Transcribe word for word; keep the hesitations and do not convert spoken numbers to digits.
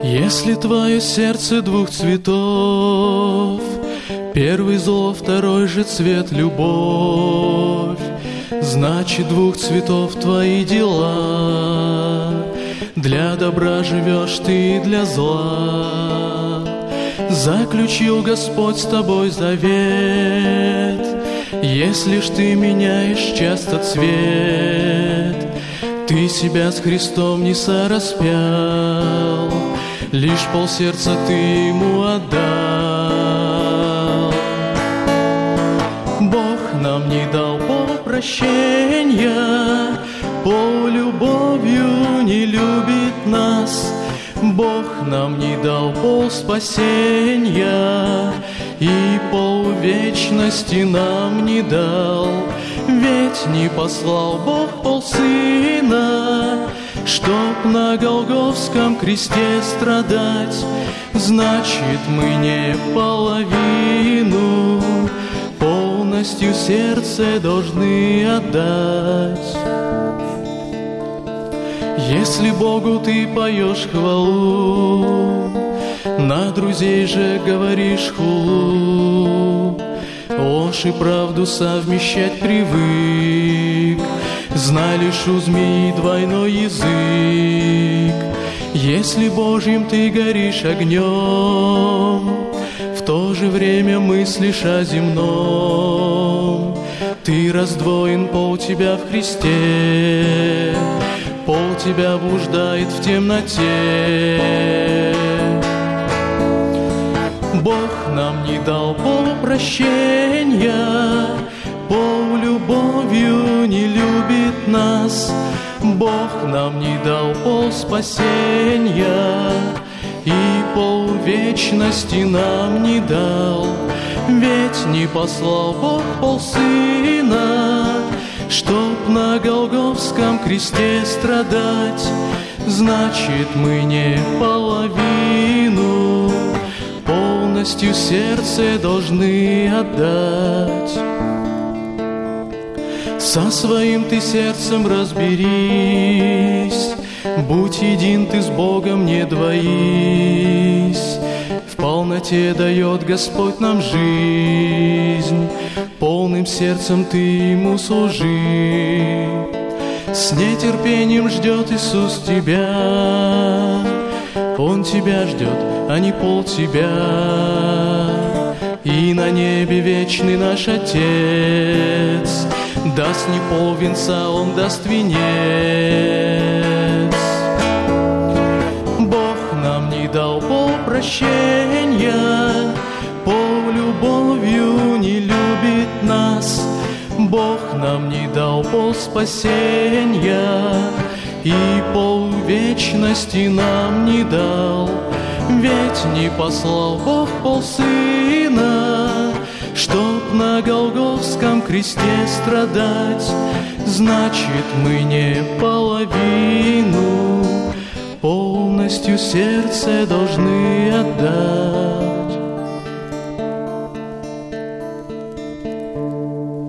Если твое сердце двух цветов, первый зло, второй же цвет любовь, значит, двух цветов твои дела. Для добра живешь ты и для зла. Заключил Господь с тобой завет, если ж ты меняешь часто цвет, ты себя с Христом не сораспял, лишь полсердца ты ему отдал. Бог нам не дал прощения, полюбовью не любит нас. Бог нам не дал пол спасения и пол вечности нам не дал. Ведь не послал Бог пол Сына, чтоб на Голгофском кресте страдать. Значит, мы не половину, полностью сердце должны отдать. Если Богу ты поешь хвалу, на друзей же говоришь хулу, ложь и правду совмещать привык, знай лишь у змеи двойной язык. Если Божьим ты горишь огнем, в то же время мыслишь о земном, ты раздвоен, пол тебя в Христе, пол тебя блуждает в темноте. Бог нам не дал пол прощения, пол любовью не любит нас. Бог нам не дал пол спасения и пол вечности нам не дал. Ведь не послал Бог пол Сына, чтоб на Голгофском кресте страдать. Значит, мы не половину, полностью сердце должны отдать. Со своим ты сердцем разберись, будь един ты с Богом, не двоись. В полноте дает Господь нам жизнь, полным сердцем ты Ему служи. С нетерпением ждет Иисус тебя, Он тебя ждет, а не пол тебя. И на небе вечный наш Отец даст не пол венца, Он даст венец. Бог нам не дал пол прощения, пол любовью не любит нас. Бог нам не дал пол спасения и пол вечности нам не дал. Ведь не послал Бог пол Сына, чтоб на Голгофском кресте страдать. Значит, мы не половину, полностью сердце должны отдать.